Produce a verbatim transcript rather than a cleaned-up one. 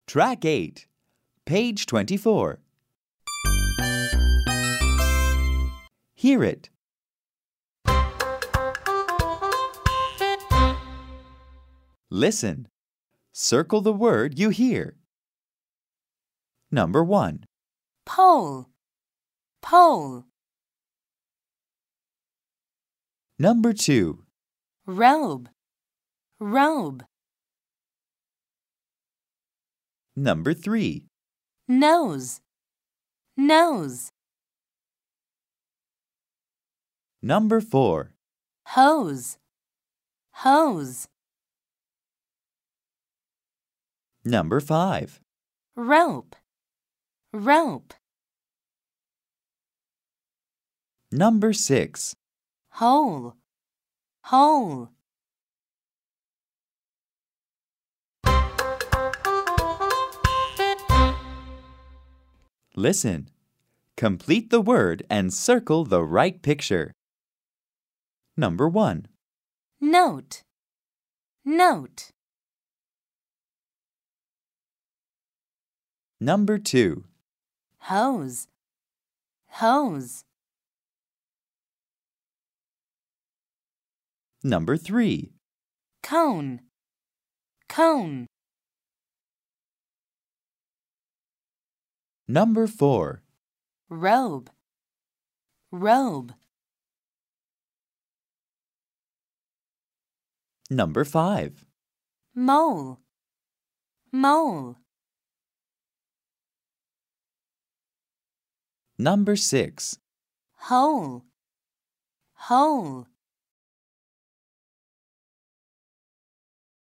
Track eight, page twenty-four. Hear it. Listen. Circle the word you hear. Number one. Pole, pole. Number two. Robe, robe. Number three. Nose, nose. Number four. Hose, hose. Number five. Rope, rope. Number six. Hole, hole. Listen. Complete the word and circle the right picture. Number one. Note, note. Number two. Hose, hose. Number three. Cone, cone. Number four. Robe, robe. Number five. Mole, mole. Number six. Hole, hole.